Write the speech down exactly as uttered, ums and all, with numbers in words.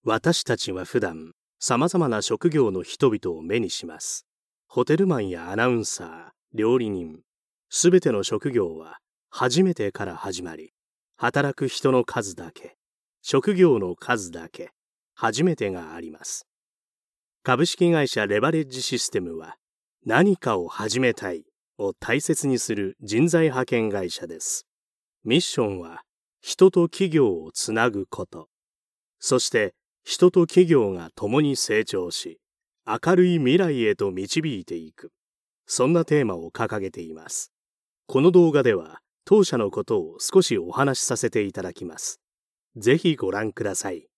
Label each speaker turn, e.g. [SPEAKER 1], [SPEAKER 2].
[SPEAKER 1] 私たちは普段、様々な職業の人々を目にします。ホテルマンやアナウンサー、料理人、すべての職業は初めてから始まり、働く人の数だけ、職業の数だけ、初めてがあります。株式会社レバレッジシステムは、何かを始めたいを大切にする人材派遣会社です。ミッションは、人と企業をつなぐこと。そして、人と企業が共に成長し、明るい未来へと導いていく。そんなテーマを掲げています。この動画では、当社のことを少しお話しさせていただきます。ぜひご覧ください。